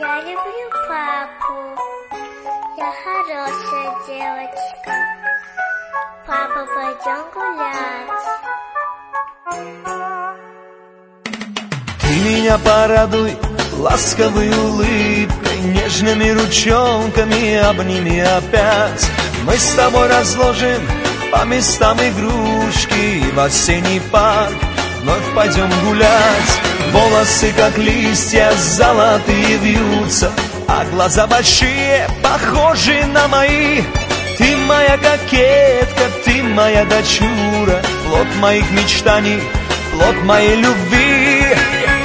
Я люблю папу. Я хорошая девочка. Папа, пойдем гулять. Ты меня порадуй ласковой улыбкой, нежными ручонками обними опять. Мы с тобой разложим по местам игрушки, и в осенний парк вновь пойдем гулять. Волосы, как листья, золотые вьются, а глаза большие, похожи на мои. Ты моя кокетка, ты моя дочура, плод моих мечтаний, плод моей любви.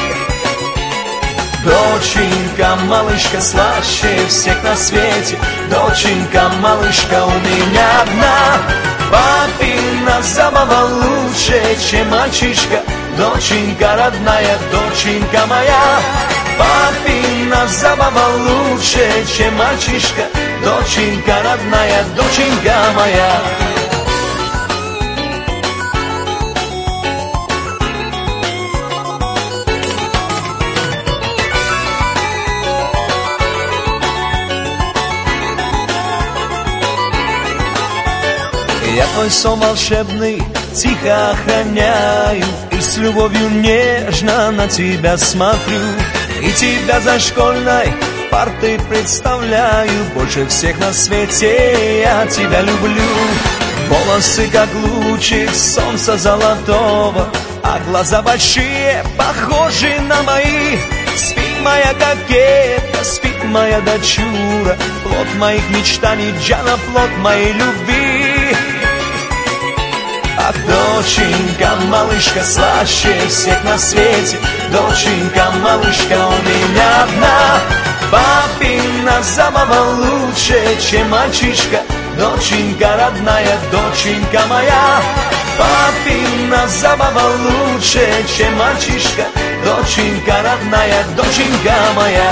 Доченька, малышка, слаще всех на свете. Доченька, малышка, у меня одна. Папина забава лучше, чем мальчишка. Доченька родная, доченька моя. Папина забава лучше, чем мальчишка. Доченька родная, доченька моя. Я твой сон волшебный тихо охраняю, и с любовью нежно на тебя смотрю. И тебя за школьной партой представляю, больше всех на свете я тебя люблю. Волосы, как лучик солнца золотого, а глаза большие, похожи на мои. Спит моя кокетка, спит моя дочура, плод моих мечтаний, Джана, плод моей любви. Ах, доченька, малышка, слаще всех на свете. Доченька, малышка, у меня одна. Папина забава лучше, чем мальчишка. Доченька родная, доченька моя. Папина забава лучше, чем мальчишка. Доченька родная, доченька моя.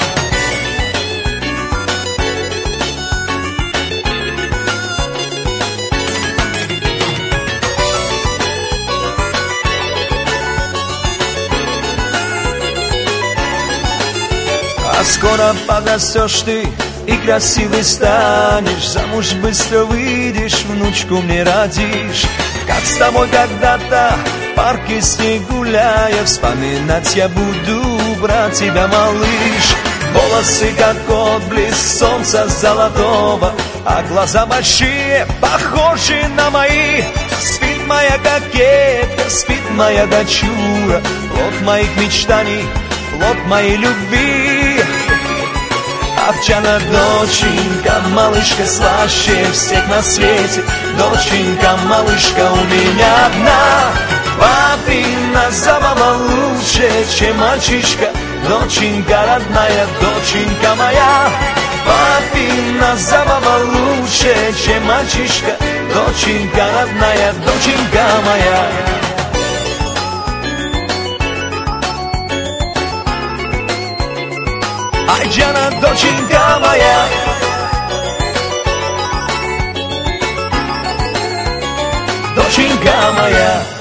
А скоро подрастешь ты и красивый станешь, замуж быстро выйдешь, внучку мне родишь. Как с тобой когда-то в парке с ней гуляя, вспоминать я буду, брать тебя, малыш. Волосы, как отблеск солнца золотого, а глаза большие, похожи на мои. Спит моя кокетка, спит моя дочура, плод моих мечтаний, плод моей любви. Овчана, доченька, малышка, слаще всех на свете. Доченька, малышка, у меня одна. Папина забава лучше, чем мальчишка. Доченька родная, доченька моя. Папина забава лучше, чем мальчишка. Доченька родная, доченька моя. Ай, Джана, доченька моя. Доченька моя.